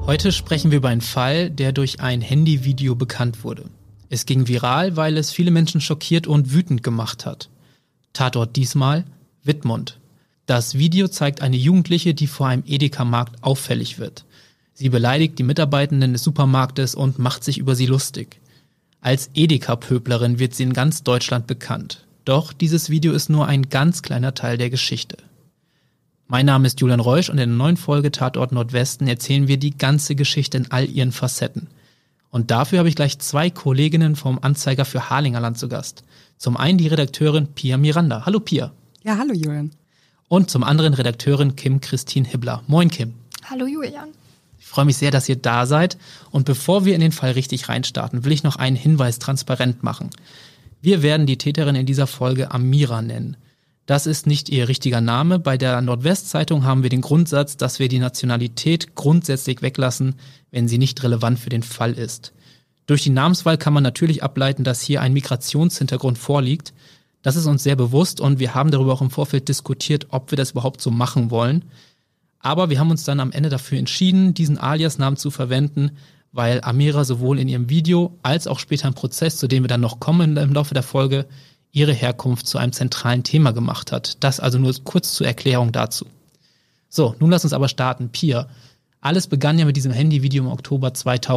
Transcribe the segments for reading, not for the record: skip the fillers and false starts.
Heute sprechen wir über einen Fall, der durch ein Handyvideo bekannt wurde. Es ging viral, weil es viele Menschen schockiert und wütend gemacht hat. Tatort diesmal Wittmund. Das Video zeigt eine Jugendliche, die vor einem Edeka-Markt auffällig wird. Sie beleidigt die Mitarbeitenden des Supermarktes und macht sich über sie lustig. Als Edeka-Pöblerin wird sie in ganz Deutschland bekannt. Doch dieses Video ist nur ein ganz kleiner Teil der Geschichte. Mein Name ist Julian Reusch und in der neuen Folge Tatort Nordwesten erzählen wir die ganze Geschichte in all ihren Facetten. Und dafür habe ich gleich 2 Kolleginnen vom Anzeiger für Harlingerland zu Gast. Zum einen die Redakteurin Pia Miranda. Hallo Pia. Ja, hallo Julian. Und zum anderen Redakteurin Kim-Christine Hibbler. Moin Kim. Hallo Julian. Ich freue mich sehr, dass ihr da seid. Und bevor wir in den Fall richtig reinstarten, will ich noch einen Hinweis transparent machen. Wir werden die Täterin in dieser Folge Amira nennen. Das ist nicht ihr richtiger Name. Bei der Nordwestzeitung haben wir den Grundsatz, dass wir die Nationalität grundsätzlich weglassen, wenn sie nicht relevant für den Fall ist. Durch die Namenswahl kann man natürlich ableiten, dass hier ein Migrationshintergrund vorliegt. Das ist uns sehr bewusst und wir haben darüber auch im Vorfeld diskutiert, ob wir das überhaupt so machen wollen. Aber wir haben uns dann am Ende dafür entschieden, diesen Alias-Namen zu verwenden, weil Amira sowohl in ihrem Video als auch später im Prozess, zu dem wir dann noch kommen im Laufe der Folge, ihre Herkunft zu einem zentralen Thema gemacht hat. Das also nur kurz zur Erklärung dazu. So, nun lass uns aber starten. Pia, alles begann ja mit diesem Handyvideo im Oktober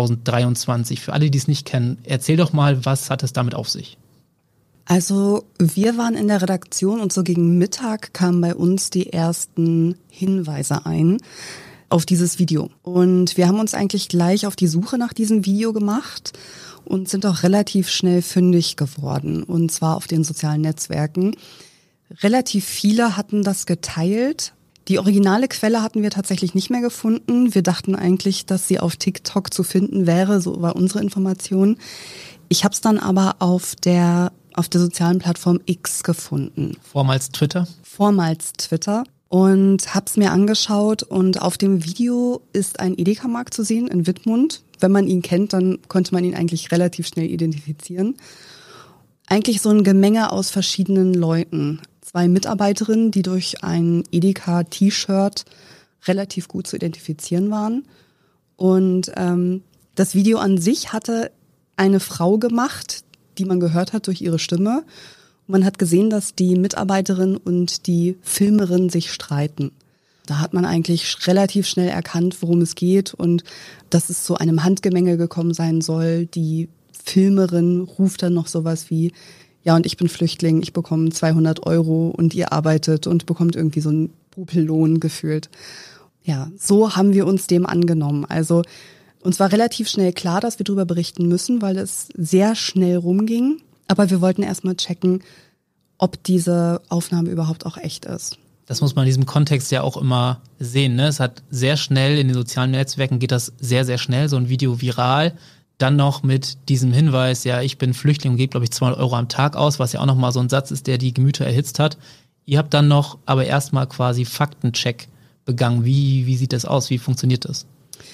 2023. Für alle, die es nicht kennen, erzähl doch mal, was hat es damit auf sich? Also wir waren in der Redaktion und so gegen Mittag kamen bei uns die ersten Hinweise ein auf dieses Video. Und wir haben uns eigentlich gleich auf die Suche nach diesem Video gemacht und sind auch relativ schnell fündig geworden, und zwar auf den sozialen Netzwerken. Relativ viele hatten das geteilt. Die originale Quelle hatten wir tatsächlich nicht mehr gefunden. Wir dachten eigentlich, dass sie auf TikTok zu finden wäre, so war unsere Information. Ich habe es dann aber auf der sozialen Plattform X gefunden. Vormals Twitter? Vormals Twitter. Und hab's mir angeschaut und auf dem Video ist ein Edeka-Markt zu sehen in Wittmund. Wenn man ihn kennt, dann konnte man ihn eigentlich relativ schnell identifizieren. Eigentlich so ein Gemenge aus verschiedenen Leuten. 2 Mitarbeiterinnen, die durch ein Edeka-T-Shirt relativ gut zu identifizieren waren. Und das Video an sich hatte eine Frau gemacht, die man gehört hat durch ihre Stimme. Man hat gesehen, dass die Mitarbeiterin und die Filmerin sich streiten. Da hat man eigentlich relativ schnell erkannt, worum es geht und dass es zu einem Handgemenge gekommen sein soll. Die Filmerin ruft dann noch sowas wie, ja, und ich bin Flüchtling, ich bekomme 200 € und ihr arbeitet und bekommt irgendwie so einen Rupellohn gefühlt. Ja, so haben wir uns dem angenommen. Also uns war relativ schnell klar, dass wir darüber berichten müssen, weil es sehr schnell rumging. Aber wir wollten erstmal checken, ob diese Aufnahme überhaupt auch echt ist. Das muss man in diesem Kontext ja auch immer sehen, ne? Es hat sehr schnell, in den sozialen Netzwerken geht das sehr, sehr schnell, so ein Video viral. Dann noch mit diesem Hinweis, ja, ich bin Flüchtling und gebe, glaube ich, 200 € am Tag aus, was ja auch nochmal so ein Satz ist, der die Gemüter erhitzt hat. Ihr habt dann noch aber erstmal quasi Faktencheck begangen. Wie sieht das aus? Wie funktioniert das?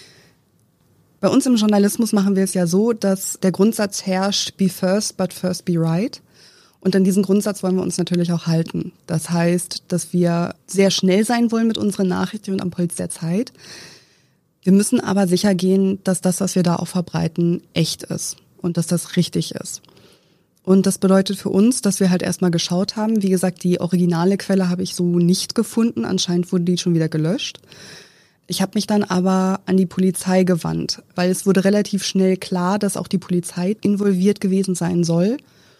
Bei uns im Journalismus machen wir es ja so, dass der Grundsatz herrscht, be first, but first be right. Und an diesen Grundsatz wollen wir uns natürlich auch halten. Das heißt, dass wir sehr schnell sein wollen mit unseren Nachrichten und am Puls der Zeit. Wir müssen aber sicher gehen, dass das, was wir da auch verbreiten, echt ist und dass das richtig ist. Und das bedeutet für uns, dass wir halt erstmal geschaut haben. Wie gesagt, die originale Quelle habe ich so nicht gefunden. Anscheinend wurde die schon wieder gelöscht. Ich habe mich dann aber an die Polizei gewandt, weil es wurde relativ schnell klar, dass auch die Polizei involviert gewesen sein soll.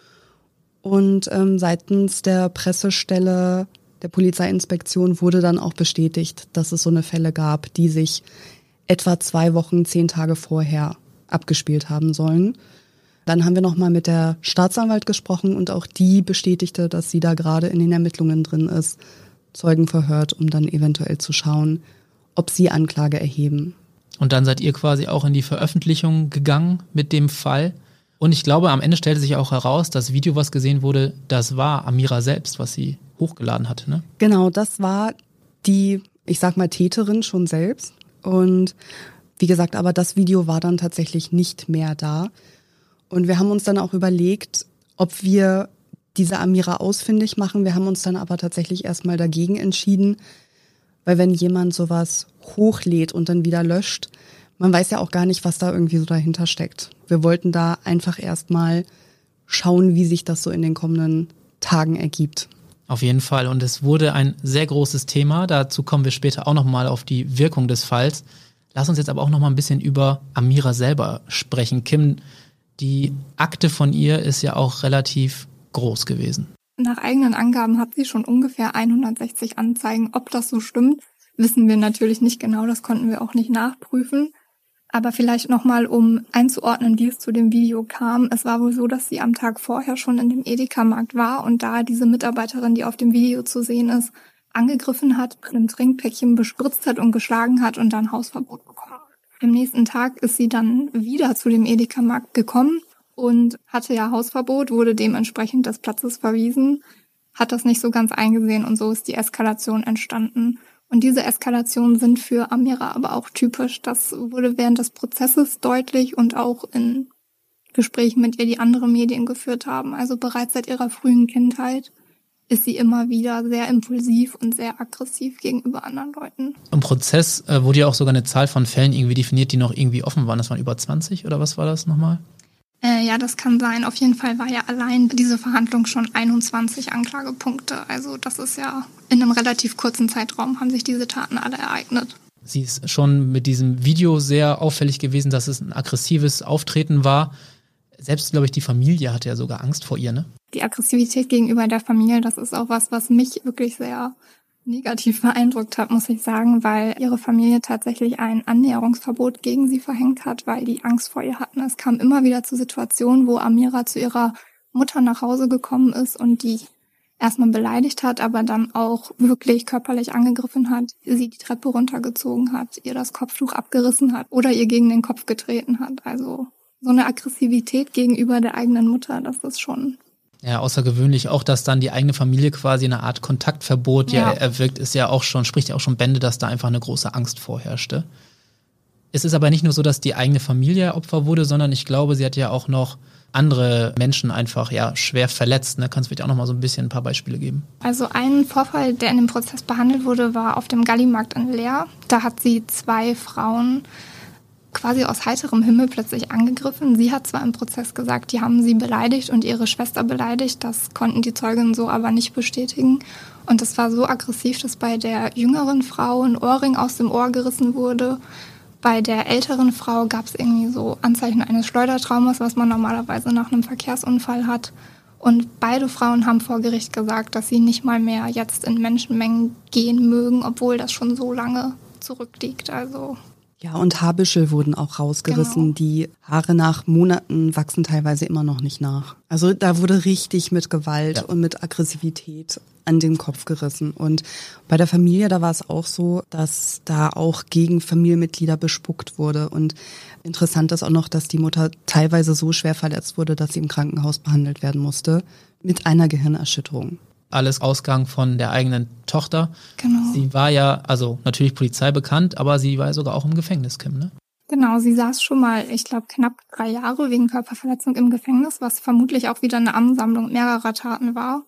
Und seitens der Pressestelle der Polizeiinspektion wurde dann auch bestätigt, dass es so eine Fälle gab, die sich etwa 2 Wochen, 10 Tage vorher abgespielt haben sollen. Dann haben wir nochmal mit der Staatsanwalt gesprochen und auch die bestätigte, dass sie da gerade in den Ermittlungen drin ist, Zeugen verhört, um dann eventuell zu schauen, ob sie Anklage erheben. Und dann seid ihr quasi auch in die Veröffentlichung gegangen mit dem Fall. Und ich glaube, am Ende stellte sich auch heraus, das Video, was gesehen wurde, das war Amira selbst, was sie hochgeladen hatte, ne? Genau, das war die, ich sag mal, Täterin schon selbst. Und wie gesagt, aber das Video war dann tatsächlich nicht mehr da. Und wir haben uns dann auch überlegt, ob wir diese Amira ausfindig machen. Wir haben uns dann aber tatsächlich erstmal dagegen entschieden, weil wenn jemand sowas hochlädt und dann wieder löscht, Man weiß ja auch gar nicht, was da irgendwie so dahinter steckt. Wir wollten da einfach erstmal schauen, wie sich das so in den kommenden Tagen ergibt. Auf jeden Fall. Und es wurde ein sehr großes Thema. Dazu kommen wir später auch nochmal auf die Wirkung des Falls. Lass uns jetzt aber auch nochmal ein bisschen über Amira selber sprechen. Kim, die Akte von ihr ist ja auch relativ groß gewesen. Nach eigenen Angaben hat sie schon ungefähr 160 Anzeigen. Ob das so stimmt, wissen wir natürlich nicht genau. Das konnten wir auch nicht nachprüfen. Aber vielleicht nochmal, um einzuordnen, wie es zu dem Video kam. Es war wohl so, dass sie am Tag vorher schon in dem Edeka-Markt war und da diese Mitarbeiterin, die auf dem Video zu sehen ist, angegriffen hat, mit einem Trinkpäckchen bespritzt hat und geschlagen hat und dann Hausverbot bekommen. Am nächsten Tag ist sie dann wieder zu dem Edeka-Markt gekommen und hatte ja Hausverbot, wurde dementsprechend des Platzes verwiesen, hat das nicht so ganz eingesehen und so ist die Eskalation entstanden. Und diese Eskalationen sind für Amira aber auch typisch. Das wurde während des Prozesses deutlich und auch in Gesprächen mit ihr, die andere Medien geführt haben. Also bereits seit ihrer frühen Kindheit ist sie immer wieder sehr impulsiv und sehr aggressiv gegenüber anderen Leuten. Im Prozess wurde ja auch sogar eine Zahl von Fällen irgendwie definiert, die noch irgendwie offen waren. Das waren über 20 oder was war das nochmal? Ja, das kann sein. Auf jeden Fall war ja allein diese Verhandlung schon 21 Anklagepunkte. Also das ist ja in einem relativ kurzen Zeitraum haben sich diese Taten alle ereignet. Sie ist schon mit diesem Video sehr auffällig gewesen, dass es ein aggressives Auftreten war. Selbst, glaube ich, die Familie hatte ja sogar Angst vor ihr, ne? Die Aggressivität gegenüber der Familie, das ist auch was mich wirklich sehr negativ beeindruckt hat, muss ich sagen, weil ihre Familie tatsächlich ein Annäherungsverbot gegen sie verhängt hat, weil die Angst vor ihr hatten. Es kam immer wieder zu Situationen, wo Amira zu ihrer Mutter nach Hause gekommen ist und die erstmal beleidigt hat, aber dann auch wirklich körperlich angegriffen hat, sie die Treppe runtergezogen hat, ihr das Kopftuch abgerissen hat oder ihr gegen den Kopf getreten hat. Also so eine Aggressivität gegenüber der eigenen Mutter, das ist schon... Ja, außergewöhnlich auch, dass dann die eigene Familie quasi eine Art Kontaktverbot erwirkt, ist ja auch schon, spricht ja auch schon Bände, dass da einfach eine große Angst vorherrschte. Es ist aber nicht nur so, dass die eigene Familie Opfer wurde, sondern ich glaube, sie hat ja auch noch andere Menschen einfach schwer verletzt. Ne? Kannst du vielleicht auch noch mal so ein bisschen ein paar Beispiele geben? Also ein Vorfall, der in dem Prozess behandelt wurde, war auf dem Gallimarkt in Leer. Da hat sie 2 Frauen quasi aus heiterem Himmel plötzlich angegriffen. Sie hat zwar im Prozess gesagt, die haben sie beleidigt und ihre Schwester beleidigt, das konnten die Zeugen so aber nicht bestätigen. Und das war so aggressiv, dass bei der jüngeren Frau ein Ohrring aus dem Ohr gerissen wurde. Bei der älteren Frau gab es irgendwie so Anzeichen eines Schleudertraumas, was man normalerweise nach einem Verkehrsunfall hat. Und beide Frauen haben vor Gericht gesagt, dass sie nicht mal mehr jetzt in Menschenmengen gehen mögen, obwohl das schon so lange zurückliegt. Also ja, und Haarbüschel wurden auch rausgerissen. Genau. Die Haare nach Monaten wachsen teilweise immer noch nicht nach. Also da wurde richtig mit Gewalt und mit Aggressivität an den Kopf gerissen. Und bei der Familie, da war es auch so, dass da auch gegen Familienmitglieder bespuckt wurde. Und interessant ist auch noch, dass die Mutter teilweise so schwer verletzt wurde, dass sie im Krankenhaus behandelt werden musste mit einer Gehirnerschütterung. Alles Ausgang von der eigenen Tochter. Genau. Sie war ja, also natürlich Polizei bekannt, aber sie war ja sogar auch im Gefängnis, Kim, ne? Genau, sie saß schon mal, ich glaube, knapp 3 Jahre wegen Körperverletzung im Gefängnis, was vermutlich auch wieder eine Ansammlung mehrerer Taten war.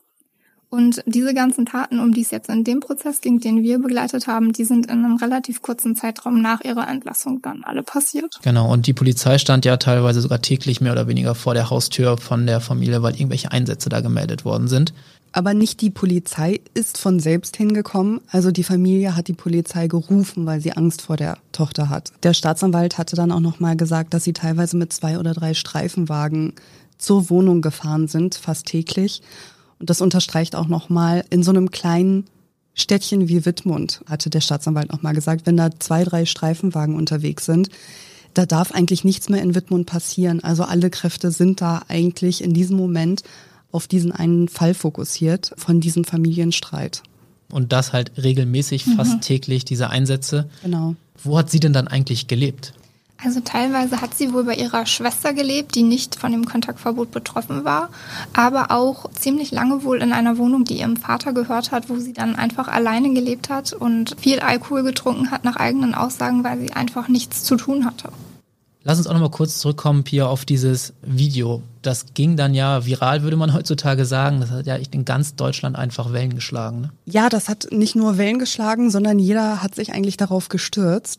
Und diese ganzen Taten, um die es jetzt in dem Prozess ging, den wir begleitet haben, die sind in einem relativ kurzen Zeitraum nach ihrer Entlassung dann alle passiert. Genau, und die Polizei stand ja teilweise sogar täglich mehr oder weniger vor der Haustür von der Familie, weil irgendwelche Einsätze da gemeldet worden sind. Aber nicht die Polizei ist von selbst hingekommen. Also die Familie hat die Polizei gerufen, weil sie Angst vor der Tochter hat. Der Staatsanwalt hatte dann auch noch mal gesagt, dass sie teilweise mit 2 oder 3 Streifenwagen zur Wohnung gefahren sind, fast täglich. Und das unterstreicht auch noch mal, in so einem kleinen Städtchen wie Wittmund, hatte der Staatsanwalt noch mal gesagt, wenn da 2, 3 Streifenwagen unterwegs sind, da darf eigentlich nichts mehr in Wittmund passieren. Also alle Kräfte sind da eigentlich in diesem Moment auf diesen einen Fall fokussiert von diesem Familienstreit. Und das halt regelmäßig, fast täglich, diese Einsätze. Genau. Wo hat sie denn dann eigentlich gelebt? Also teilweise hat sie wohl bei ihrer Schwester gelebt, die nicht von dem Kontaktverbot betroffen war, aber auch ziemlich lange wohl in einer Wohnung, die ihrem Vater gehört hat, wo sie dann einfach alleine gelebt hat und viel Alkohol getrunken hat nach eigenen Aussagen, weil sie einfach nichts zu tun hatte. Lass uns auch noch mal kurz zurückkommen, Pia, auf dieses Video. Das ging dann ja viral, würde man heutzutage sagen. Das hat ja echt in ganz Deutschland einfach Wellen geschlagen, ne? Ja, das hat nicht nur Wellen geschlagen, sondern jeder hat sich eigentlich darauf gestürzt.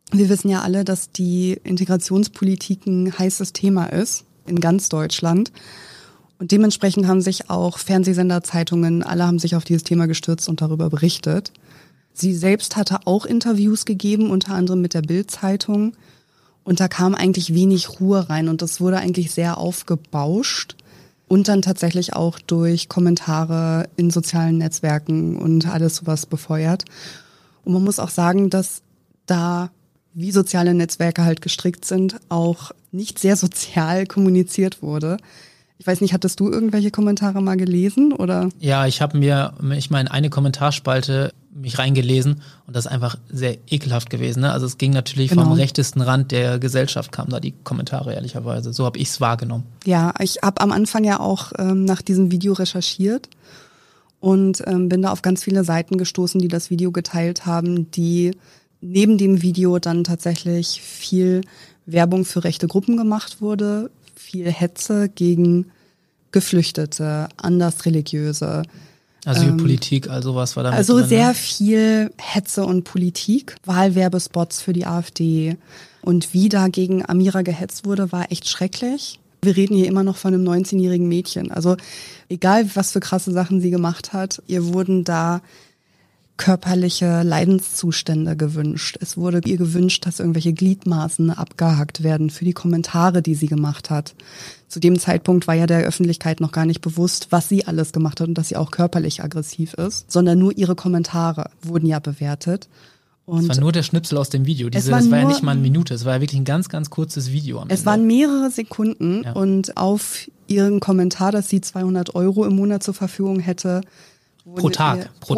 Wir wissen ja alle, dass die Integrationspolitik ein heißes Thema ist in ganz Deutschland. Und dementsprechend haben sich auch Fernsehsender, Zeitungen, alle haben sich auf dieses Thema gestürzt und darüber berichtet. Sie selbst hatte auch Interviews gegeben, unter anderem mit der Bild-Zeitung. Und da kam eigentlich wenig Ruhe rein und das wurde eigentlich sehr aufgebauscht. Und dann tatsächlich auch durch Kommentare in sozialen Netzwerken und alles sowas befeuert. Und man muss auch sagen, dass da, wie soziale Netzwerke halt gestrickt sind, auch nicht sehr sozial kommuniziert wurde. Ich weiß nicht, hattest du irgendwelche Kommentare mal gelesen oder? Ja, ich habe in eine Kommentarspalte mich reingelesen und das ist einfach sehr ekelhaft gewesen. Ne? Also es ging natürlich vom rechtesten Rand der Gesellschaft, kamen da die Kommentare ehrlicherweise. So habe ich es wahrgenommen. Ja, ich habe am Anfang ja auch nach diesem Video recherchiert und bin da auf ganz viele Seiten gestoßen, die das Video geteilt haben, die neben dem Video dann tatsächlich viel Werbung für rechte Gruppen gemacht wurde, viel Hetze gegen Geflüchtete, Andersreligiöse. Asylpolitik, also was war da Also drin, sehr ne? viel Hetze und Politik, Wahlwerbespots für die AfD und wie da gegen Amira gehetzt wurde, war echt schrecklich. Wir reden hier immer noch von einem 19-jährigen Mädchen. Also egal, was für krasse Sachen sie gemacht hat, ihr wurden da körperliche Leidenszustände gewünscht. Es wurde ihr gewünscht, dass irgendwelche Gliedmaßen abgehackt werden für die Kommentare, die sie gemacht hat. Zu dem Zeitpunkt war ja der Öffentlichkeit noch gar nicht bewusst, was sie alles gemacht hat und dass sie auch körperlich aggressiv ist, sondern nur ihre Kommentare wurden ja bewertet. Und es war nur der Schnipsel aus dem Video. Das war ja nicht mal eine Minute, es war ja wirklich ein ganz, ganz kurzes Video am Ende. Es waren mehrere Sekunden und auf ihren Kommentar, dass sie 200 € im Monat zur Verfügung hätte, pro Tag. Pro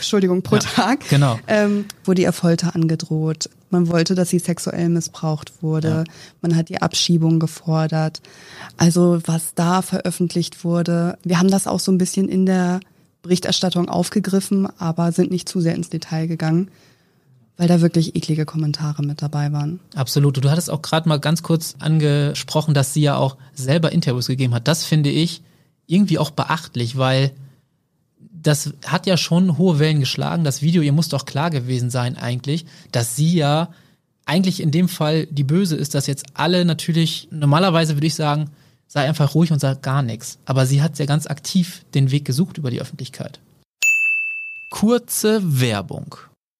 Tag. Genau. Wurde ihr Folter angedroht. Man wollte, dass sie sexuell missbraucht wurde. Ja. Man hat die Abschiebung gefordert. Also was da veröffentlicht wurde. Wir haben das auch so ein bisschen in der Berichterstattung aufgegriffen, aber sind nicht zu sehr ins Detail gegangen, weil da wirklich eklige Kommentare mit dabei waren. Absolut. Du hattest auch gerade mal ganz kurz angesprochen, dass sie ja auch selber Interviews gegeben hat. Das finde ich irgendwie auch beachtlich, weil das hat ja schon hohe Wellen geschlagen. Das Video, ihr muss doch klar gewesen sein eigentlich, dass sie ja eigentlich in dem Fall die Böse ist, dass jetzt alle natürlich, normalerweise würde ich sagen, sei einfach ruhig und sag gar nichts. Aber sie hat ja ganz aktiv den Weg gesucht über die Öffentlichkeit. Kurze Werbung.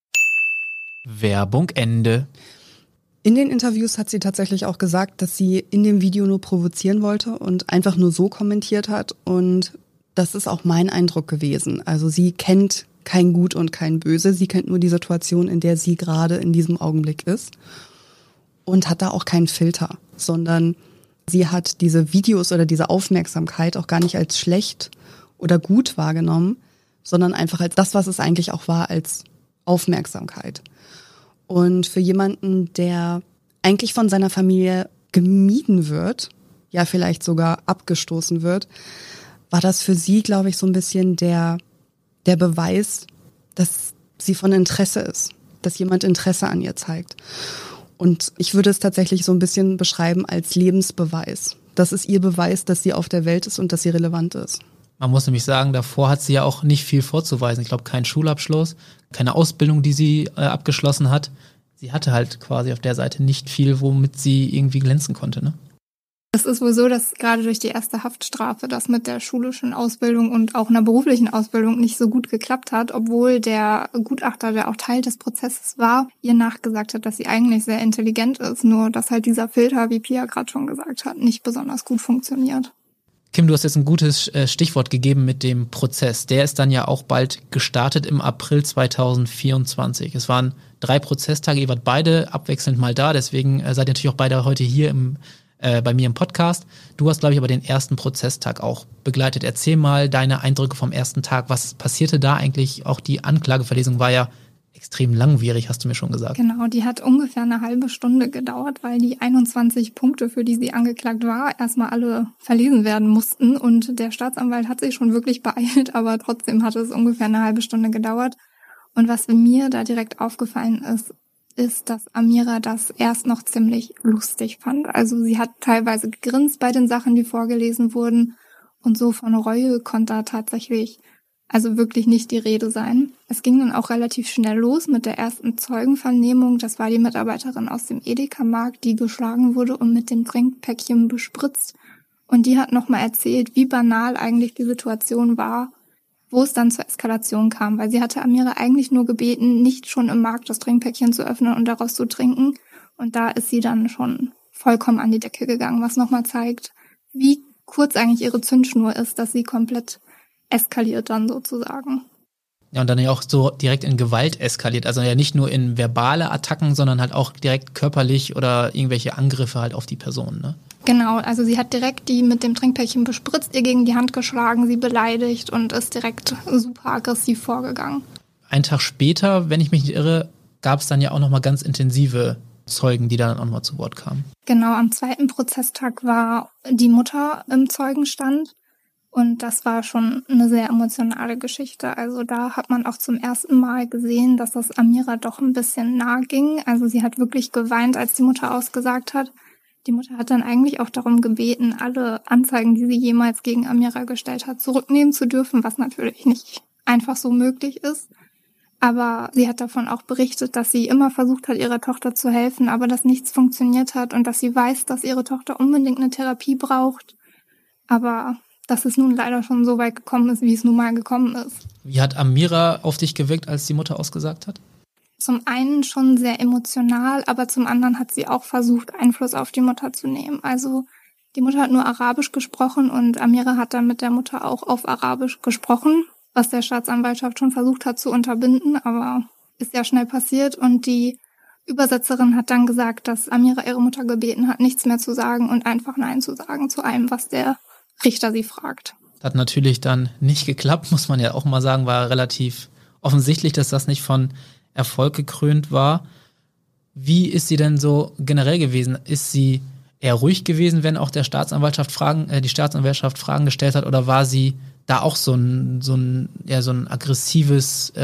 Werbung Ende. In den Interviews hat sie tatsächlich auch gesagt, dass sie in dem Video nur provozieren wollte und einfach nur so kommentiert hat und das ist auch mein Eindruck gewesen. Also sie kennt kein Gut und kein Böse. Sie kennt nur die Situation, in der sie gerade in diesem Augenblick ist und hat da auch keinen Filter, sondern sie hat diese Videos oder diese Aufmerksamkeit auch gar nicht als schlecht oder gut wahrgenommen, sondern einfach als das, was es eigentlich auch war, als Aufmerksamkeit. Und für jemanden, der eigentlich von seiner Familie gemieden wird, ja vielleicht sogar abgestoßen wird, war das für sie, glaube ich, so ein bisschen der Beweis, dass sie von Interesse ist, dass jemand Interesse an ihr zeigt. Und ich würde es tatsächlich so ein bisschen beschreiben als Lebensbeweis. Das ist ihr Beweis, dass sie auf der Welt ist und dass sie relevant ist. Man muss nämlich sagen, davor hat sie ja auch nicht viel vorzuweisen. Ich glaube, keinen Schulabschluss, keine Ausbildung, die sie abgeschlossen hat. Sie hatte halt quasi auf der Seite nicht viel, womit sie irgendwie glänzen konnte, ne? Es ist wohl so, dass gerade durch die erste Haftstrafe das mit der schulischen Ausbildung und auch einer beruflichen Ausbildung nicht so gut geklappt hat, obwohl der Gutachter, der auch Teil des Prozesses war, ihr nachgesagt hat, dass sie eigentlich sehr intelligent ist, nur dass halt dieser Filter, wie Pia gerade schon gesagt hat, nicht besonders gut funktioniert. Kim, du hast jetzt ein gutes Stichwort gegeben mit dem Prozess. Der ist dann ja auch bald gestartet im April 2024. Es waren 3 Prozesstage, ihr wart beide abwechselnd mal da, deswegen seid ihr natürlich auch beide heute hier bei mir im Podcast. Du hast, glaube ich, aber den ersten Prozesstag auch begleitet. Erzähl mal deine Eindrücke vom ersten Tag. Was passierte da eigentlich? Auch die Anklageverlesung war ja extrem langwierig, hast du mir schon gesagt. Genau, die hat ungefähr eine halbe Stunde gedauert, weil die 21 Punkte, für die sie angeklagt war, erstmal alle verlesen werden mussten. Und der Staatsanwalt hat sich schon wirklich beeilt, aber trotzdem hat es ungefähr eine halbe Stunde gedauert. Und was mir da direkt aufgefallen ist, dass Amira das erst noch ziemlich lustig fand. Also sie hat teilweise gegrinst bei den Sachen, die vorgelesen wurden. Und so von Reue konnte da tatsächlich also wirklich nicht die Rede sein. Es ging dann auch relativ schnell los mit der ersten Zeugenvernehmung. Das war die Mitarbeiterin aus dem Edeka-Markt, die geschlagen wurde und mit dem Trinkpäckchen bespritzt. Und die hat nochmal erzählt, wie banal eigentlich die Situation war, wo es dann zur Eskalation kam. Weil sie hatte Amira eigentlich nur gebeten, nicht schon im Markt das Trinkpäckchen zu öffnen und daraus zu trinken. Und da ist sie dann schon vollkommen an die Decke gegangen, was nochmal zeigt, wie kurz eigentlich ihre Zündschnur ist, dass sie komplett eskaliert dann sozusagen. Ja, und dann ja auch so direkt in Gewalt eskaliert. Also ja nicht nur in verbale Attacken, sondern halt auch direkt körperlich oder irgendwelche Angriffe halt auf die Person, ne? Genau, also sie hat direkt die mit dem Trinkpäckchen bespritzt, ihr gegen die Hand geschlagen, sie beleidigt und ist direkt super aggressiv vorgegangen. Einen Tag später, wenn ich mich nicht irre, gab es dann ja auch nochmal ganz intensive Zeugen, die dann auch nochmal zu Wort kamen. Genau, am zweiten Prozesstag war die Mutter im Zeugenstand und das war schon eine sehr emotionale Geschichte. Also da hat man auch zum ersten Mal gesehen, dass das Amira doch ein bisschen nahe ging. Also sie hat wirklich geweint, als die Mutter ausgesagt hat. Die Mutter hat dann eigentlich auch darum gebeten, alle Anzeigen, die sie jemals gegen Amira gestellt hat, zurücknehmen zu dürfen, was natürlich nicht einfach so möglich ist. Aber sie hat davon auch berichtet, dass sie immer versucht hat, ihrer Tochter zu helfen, aber dass nichts funktioniert hat und dass sie weiß, dass ihre Tochter unbedingt eine Therapie braucht. Aber dass es nun leider schon so weit gekommen ist, wie es nun mal gekommen ist. Wie hat Amira auf dich gewirkt, als die Mutter ausgesagt hat? Zum einen schon sehr emotional, aber zum anderen hat sie auch versucht, Einfluss auf die Mutter zu nehmen. Also die Mutter hat nur Arabisch gesprochen und Amira hat dann mit der Mutter auch auf Arabisch gesprochen, was der Staatsanwaltschaft schon versucht hat zu unterbinden, aber ist ja schnell passiert. Und die Übersetzerin hat dann gesagt, dass Amira ihre Mutter gebeten hat, nichts mehr zu sagen und einfach Nein zu sagen zu allem, was der Richter sie fragt. Hat natürlich dann nicht geklappt, muss man ja auch mal sagen, war relativ offensichtlich, dass das nicht von Erfolg gekrönt war. Wie ist sie denn so generell gewesen? Ist sie eher ruhig gewesen, wenn auch die Staatsanwaltschaft Fragen gestellt hat, oder war sie da auch so eine aggressive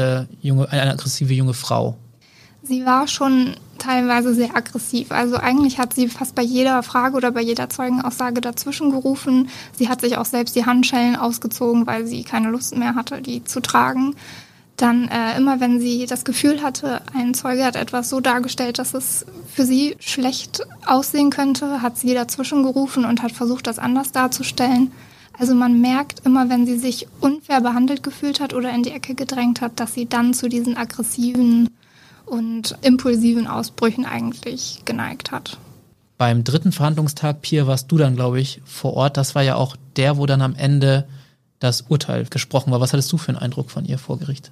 junge Frau? Sie war schon teilweise sehr aggressiv. Also eigentlich hat sie fast bei jeder Frage oder bei jeder Zeugenaussage dazwischen gerufen. Sie hat sich auch selbst die Handschellen ausgezogen, weil sie keine Lust mehr hatte, die zu tragen. Dann immer, wenn sie das Gefühl hatte, ein Zeuge hat etwas so dargestellt, dass es für sie schlecht aussehen könnte, hat sie dazwischen gerufen und hat versucht, das anders darzustellen. Also man merkt immer, wenn sie sich unfair behandelt gefühlt hat oder in die Ecke gedrängt hat, dass sie dann zu diesen aggressiven und impulsiven Ausbrüchen eigentlich geneigt hat. Beim dritten Verhandlungstag, Pia, warst du dann, glaube ich, vor Ort. Das war ja auch der, wo dann am Ende das Urteil gesprochen war. Was hattest du für einen Eindruck von ihr vor Gericht?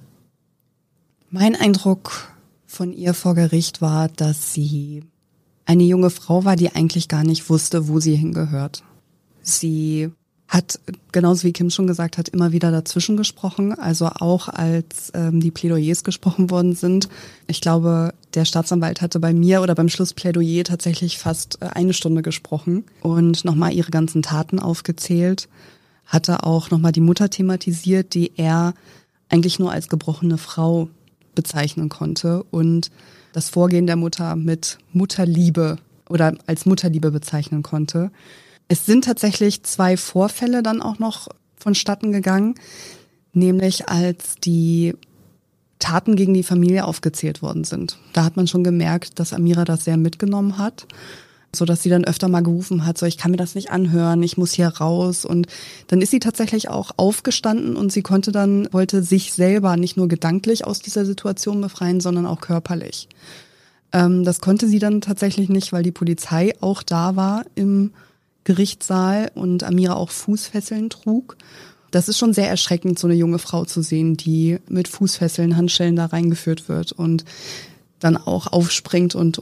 Mein Eindruck von ihr vor Gericht war, dass sie eine junge Frau war, die eigentlich gar nicht wusste, wo sie hingehört. Sie hat, genauso wie Kim schon gesagt hat, immer wieder dazwischen gesprochen, also auch als die Plädoyers gesprochen worden sind. Ich glaube, der Staatsanwalt hatte bei mir oder beim Schlussplädoyer tatsächlich fast 1 Stunde gesprochen und nochmal ihre ganzen Taten aufgezählt, hatte auch nochmal die Mutter thematisiert, die er eigentlich nur als gebrochene Frau bezeichnen konnte und das Vorgehen der Mutter mit Mutterliebe oder als Mutterliebe bezeichnen konnte. Es sind tatsächlich 2 Vorfälle dann auch noch vonstatten gegangen, nämlich als die Taten gegen die Familie aufgezählt worden sind. Da hat man schon gemerkt, dass Amira das sehr mitgenommen hat, so dass sie dann öfter mal gerufen hat, so ich kann mir das nicht anhören, ich muss hier raus. Und dann ist sie tatsächlich auch aufgestanden und sie wollte sich selber nicht nur gedanklich aus dieser Situation befreien, sondern auch körperlich. Das konnte sie dann tatsächlich nicht, weil die Polizei auch da war im Gerichtssaal und Amira auch Fußfesseln trug. Das ist schon sehr erschreckend, so eine junge Frau zu sehen, die mit Fußfesseln, Handschellen da reingeführt wird und dann auch aufspringt und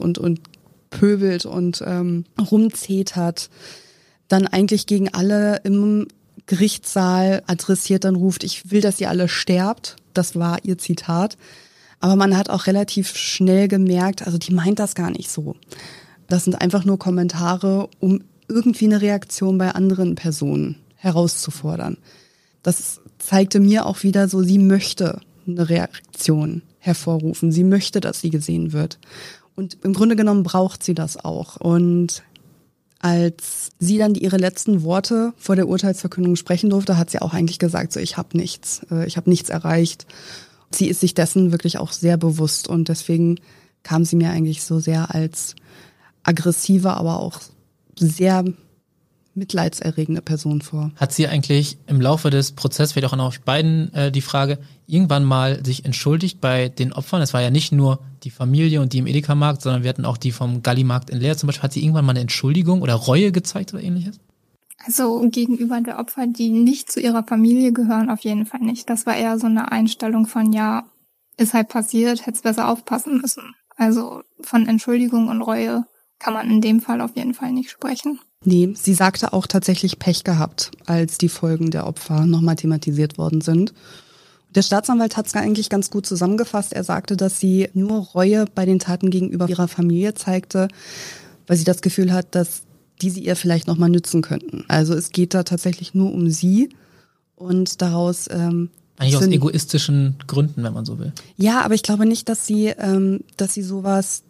pöbelt und rumzetert, dann eigentlich gegen alle im Gerichtssaal adressiert, dann ruft, ich will, dass ihr alle sterbt. Das war ihr Zitat. Aber man hat auch relativ schnell gemerkt, also die meint das gar nicht so. Das sind einfach nur Kommentare, um irgendwie eine Reaktion bei anderen Personen herauszufordern. Das zeigte mir auch wieder so, sie möchte eine Reaktion hervorrufen. Sie möchte, dass sie gesehen wird. Und im Grunde genommen braucht sie das auch. Und Als sie dann ihre letzten Worte vor der Urteilsverkündung sprechen durfte, hat sie auch eigentlich gesagt, so ich habe nichts erreicht. Sie ist sich dessen wirklich auch sehr bewusst und deswegen kam sie mir eigentlich so sehr als aggressive, aber auch sehr mitleidserregende Person vor. Hat sie eigentlich im Laufe des Prozesses, vielleicht auch an euch beiden die Frage, irgendwann mal sich entschuldigt bei den Opfern? Es war ja nicht nur die Familie und die im Edeka-Markt, sondern wir hatten auch die vom Gallimarkt in Leer zum Beispiel. Hat sie irgendwann mal eine Entschuldigung oder Reue gezeigt oder ähnliches? Also gegenüber der Opfer, die nicht zu ihrer Familie gehören, auf jeden Fall nicht. Das war eher so eine Einstellung von, ja, ist halt passiert, hätt's besser aufpassen müssen. Also von Entschuldigung und Reue kann man in dem Fall auf jeden Fall nicht sprechen. Nee, sie sagte auch tatsächlich Pech gehabt, als die Folgen der Opfer nochmal thematisiert worden sind. Der Staatsanwalt hat es eigentlich ganz gut zusammengefasst. Er sagte, dass sie nur Reue bei den Taten gegenüber ihrer Familie zeigte, weil sie das Gefühl hat, dass die sie ihr vielleicht nochmal nützen könnten. Also es geht da tatsächlich nur um sie und daraus... Eigentlich aus egoistischen Gründen, wenn man so will. Ja, aber ich glaube nicht, dass sie so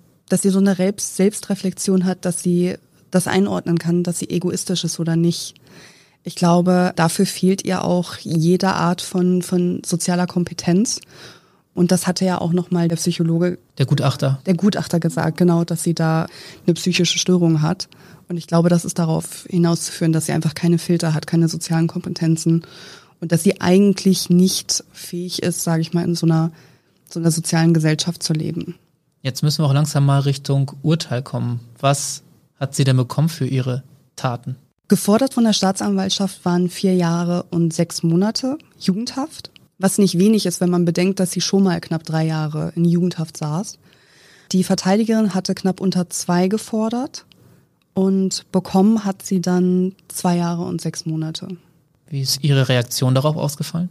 eine Selbstreflexion hat, dass sie das einordnen kann, dass sie egoistisch ist oder nicht. Ich glaube, dafür fehlt ihr auch jede Art von sozialer Kompetenz. Und das hatte ja auch nochmal der Psychologe, der Gutachter gesagt, genau, dass sie da eine psychische Störung hat. Und ich glaube, das ist darauf hinauszuführen, dass sie einfach keine Filter hat, keine sozialen Kompetenzen. Und dass sie eigentlich nicht fähig ist, sage ich mal, in so einer sozialen Gesellschaft zu leben. Jetzt müssen wir auch langsam mal Richtung Urteil kommen. Was hat sie denn bekommen für ihre Taten? Gefordert von der Staatsanwaltschaft waren 4 Jahre und 6 Monate Jugendhaft, was nicht wenig ist, wenn man bedenkt, dass sie schon mal knapp 3 Jahre in Jugendhaft saß. Die Verteidigerin hatte knapp unter 2 gefordert und bekommen hat sie dann 2 Jahre und 6 Monate. Wie ist Ihre Reaktion darauf ausgefallen?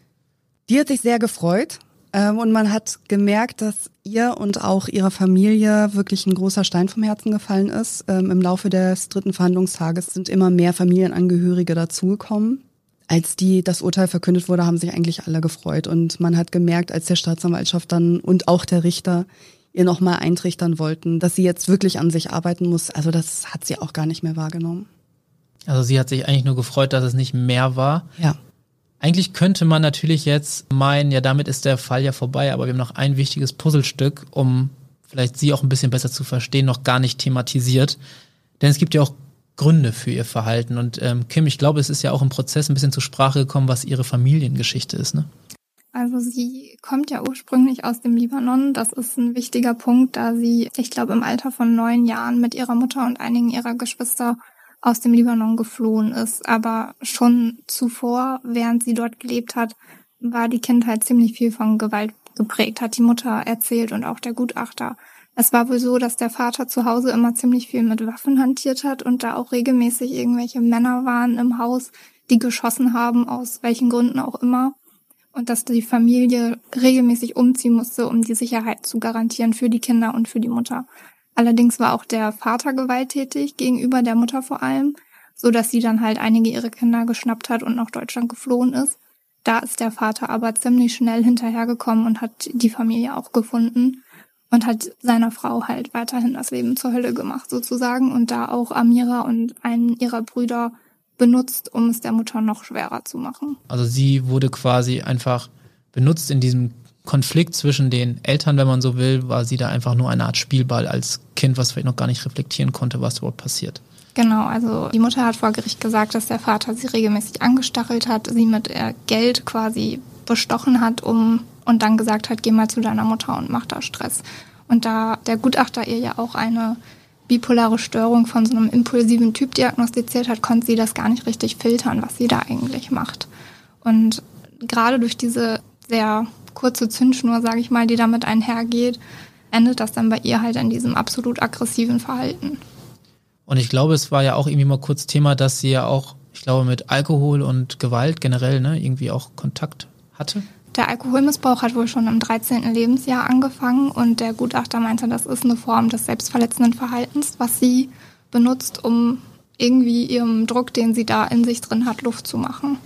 Die hat sich sehr gefreut. Und man hat gemerkt, dass ihr und auch ihrer Familie wirklich ein großer Stein vom Herzen gefallen ist. Im Laufe des 3. Verhandlungstages sind immer mehr Familienangehörige dazugekommen. Als das Urteil verkündet wurde, haben sich eigentlich alle gefreut. Und man hat gemerkt, als der Staatsanwaltschaft dann und auch der Richter ihr nochmal eintrichtern wollten, dass sie jetzt wirklich an sich arbeiten muss. Also das hat sie auch gar nicht mehr wahrgenommen. Also sie hat sich eigentlich nur gefreut, dass es nicht mehr war. Ja. Eigentlich könnte man natürlich jetzt meinen, ja, damit ist der Fall ja vorbei, aber wir haben noch ein wichtiges Puzzlestück, um vielleicht sie auch ein bisschen besser zu verstehen, noch gar nicht thematisiert. Denn es gibt ja auch Gründe für ihr Verhalten. Und Kim, ich glaube, es ist ja auch im Prozess ein bisschen zur Sprache gekommen, was ihre Familiengeschichte ist, ne? Also sie kommt ja ursprünglich aus dem Libanon. Das ist ein wichtiger Punkt, da sie, ich glaube, im Alter von 9 Jahren mit ihrer Mutter und einigen ihrer Geschwister aus dem Libanon geflohen ist. Aber schon zuvor, während sie dort gelebt hat, war die Kindheit ziemlich viel von Gewalt geprägt, hat die Mutter erzählt und auch der Gutachter. Es war wohl so, dass der Vater zu Hause immer ziemlich viel mit Waffen hantiert hat und da auch regelmäßig irgendwelche Männer waren im Haus, die geschossen haben, aus welchen Gründen auch immer. Und dass die Familie regelmäßig umziehen musste, um die Sicherheit zu garantieren für die Kinder und für die Mutter. Allerdings war auch der Vater gewalttätig, gegenüber der Mutter vor allem, so dass sie dann halt einige ihrer Kinder geschnappt hat und nach Deutschland geflohen ist. Da ist der Vater aber ziemlich schnell hinterhergekommen und hat die Familie auch gefunden und hat seiner Frau halt weiterhin das Leben zur Hölle gemacht sozusagen und da auch Amira und einen ihrer Brüder benutzt, um es der Mutter noch schwerer zu machen. Also sie wurde quasi einfach benutzt in diesem Konflikt zwischen den Eltern, wenn man so will, war sie da einfach nur eine Art Spielball als Kind, was vielleicht noch gar nicht reflektieren konnte, was überhaupt passiert. Genau, also die Mutter hat vor Gericht gesagt, dass der Vater sie regelmäßig angestachelt hat, sie mit Geld quasi bestochen hat und dann gesagt hat, geh mal zu deiner Mutter und mach da Stress. Und da der Gutachter ihr ja auch eine bipolare Störung von so einem impulsiven Typ diagnostiziert hat, konnte sie das gar nicht richtig filtern, was sie da eigentlich macht. Und gerade durch diese sehr kurze Zündschnur, sage ich mal, die damit einhergeht, endet das dann bei ihr halt in diesem absolut aggressiven Verhalten. Und ich glaube, es war ja auch irgendwie mal kurz Thema, dass sie ja auch, ich glaube, mit Alkohol und Gewalt generell, ne, irgendwie auch Kontakt hatte. Der Alkoholmissbrauch hat wohl schon im 13. Lebensjahr angefangen und der Gutachter meinte, das ist eine Form des selbstverletzenden Verhaltens, was sie benutzt, um irgendwie ihrem Druck, den sie da in sich drin hat, Luft zu machen.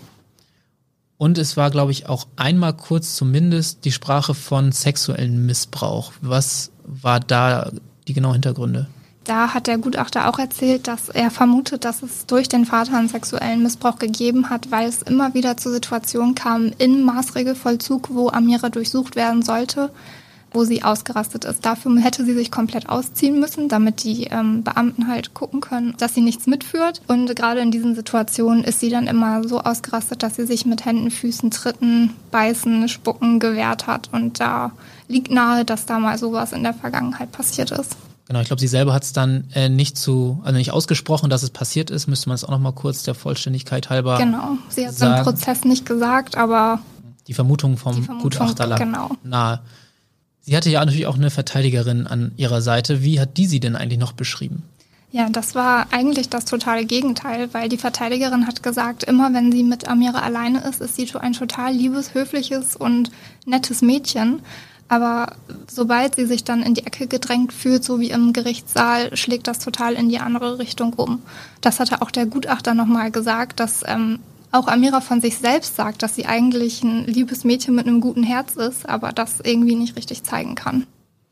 Und es war, glaube ich, auch einmal kurz zumindest die Sprache von sexuellem Missbrauch. Was war da die genauen Hintergründe? Da hat der Gutachter auch erzählt, dass er vermutet, dass es durch den Vater einen sexuellen Missbrauch gegeben hat, weil es immer wieder zu Situationen kam im Maßregelvollzug, wo Amira durchsucht werden sollte, wo sie ausgerastet ist. Dafür hätte sie sich komplett ausziehen müssen, damit die Beamten halt gucken können, dass sie nichts mitführt. Und gerade in diesen Situationen ist sie dann immer so ausgerastet, dass sie sich mit Händen, Füßen, Tritten, Beißen, Spucken gewehrt hat. Und da liegt nahe, dass da mal sowas in der Vergangenheit passiert ist. Genau, ich glaube, sie selber hat es dann nicht ausgesprochen, dass es passiert ist. Müsste man es auch noch mal kurz der Vollständigkeit halber sagen. Genau, sie hat es im Prozess nicht gesagt, aber die Vermutung vom Gutachter lag nahe. Sie hatte ja natürlich auch eine Verteidigerin an ihrer Seite. Wie hat die sie denn eigentlich noch beschrieben? Ja, das war eigentlich das totale Gegenteil, weil die Verteidigerin hat gesagt, immer wenn sie mit Amira alleine ist sie ein total liebes, höfliches und nettes Mädchen. Aber sobald sie sich dann in die Ecke gedrängt fühlt, so wie im Gerichtssaal, schlägt das total in die andere Richtung um. Das hatte auch der Gutachter nochmal gesagt, dass auch Amira von sich selbst sagt, dass sie eigentlich ein liebes Mädchen mit einem guten Herz ist, aber das irgendwie nicht richtig zeigen kann.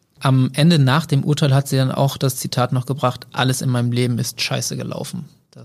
Am Ende nach dem Urteil hat sie dann auch das Zitat noch gebracht, alles in meinem Leben ist scheiße gelaufen.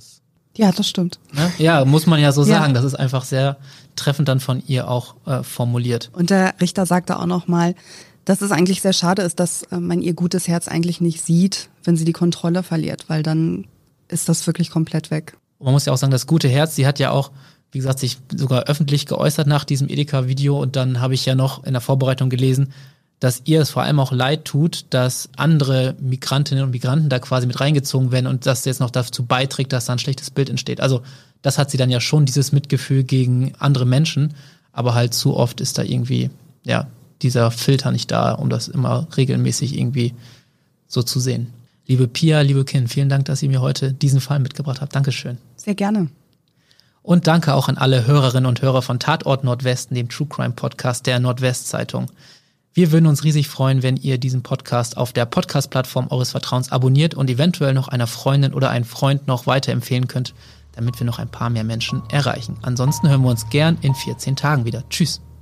Ja, das stimmt. Ja, muss man ja so sagen. Das ist einfach sehr treffend dann von ihr auch formuliert. Und der Richter sagte auch nochmal, dass es eigentlich sehr schade ist, dass man ihr gutes Herz eigentlich nicht sieht, wenn sie die Kontrolle verliert, weil dann ist das wirklich komplett weg. Und man muss ja auch sagen, das gute Herz, sie hat ja auch, wie gesagt, sich sogar öffentlich geäußert nach diesem Edeka-Video und dann habe ich ja noch in der Vorbereitung gelesen, dass ihr es vor allem auch leid tut, dass andere Migrantinnen und Migranten da quasi mit reingezogen werden und das jetzt noch dazu beiträgt, dass da ein schlechtes Bild entsteht. Also das hat sie dann ja schon, dieses Mitgefühl gegen andere Menschen, aber halt zu oft ist da irgendwie, ja, dieser Filter nicht da, um das immer regelmäßig irgendwie so zu sehen. Liebe Pia, liebe Kin, vielen Dank, dass ihr mir heute diesen Fall mitgebracht habt. Dankeschön. Sehr gerne. Und danke auch an alle Hörerinnen und Hörer von Tatort Nordwesten, dem True Crime Podcast der Nordwestzeitung. Wir würden uns riesig freuen, wenn ihr diesen Podcast auf der Podcast-Plattform eures Vertrauens abonniert und eventuell noch einer Freundin oder einen Freund noch weiterempfehlen könnt, damit wir noch ein paar mehr Menschen erreichen. Ansonsten hören wir uns gern in 14 Tagen wieder. Tschüss.